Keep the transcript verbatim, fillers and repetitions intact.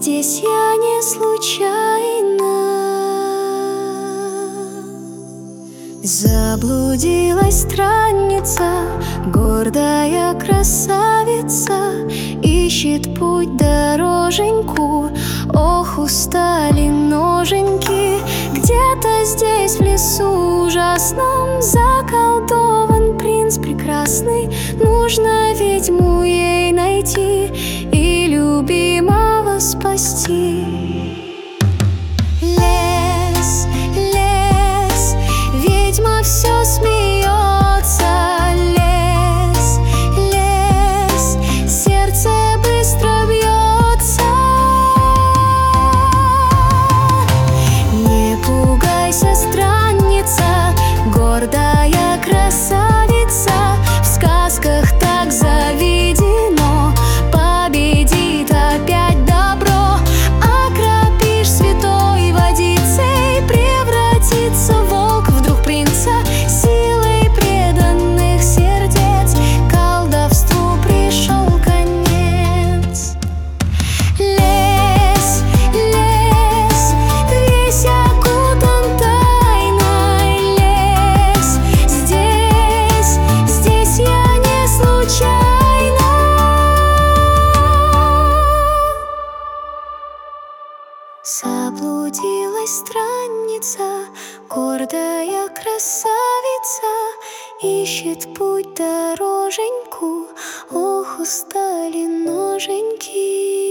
здесь я не случайно. Заблудилась странница, гордая красавица, ищет путь дороженьку. Ох, устали ноженьки. Где-то здесь в лесу ужасном заколдован принц прекрасный. Нужно ведьму ей найти и любимого спасти. Лес, лес, ведьма все смеется. Лес, лес, сердце быстро бьется. Не пугайся, странница, гордая красавица, в сказках так заведено. Победит опять добро, окропишь святой водицей, превратится волк в друг принца. Силой преданных сердец колдовству пришел конец. Лес, лес, весь окутан тайной. Лес, здесь, здесь я не случайно. Заблудилась странница, гордая красавица, ищет путь дороженьку. Ох, устали ноженьки.